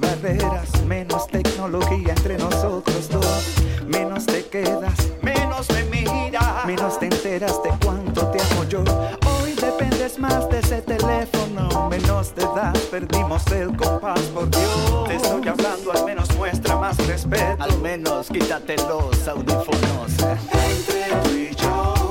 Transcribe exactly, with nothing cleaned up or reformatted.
barreras, menos tecnología entre nosotros dos. Menos te quedas, menos me miras, menos te enteras de cuánto te amo yo. Hoy dependes más de ese teléfono, menos te das, perdimos el compás, por Dios. Te estoy hablando, al menos muestra más respeto. Al menos quítate los audífonos. Entre tú y yo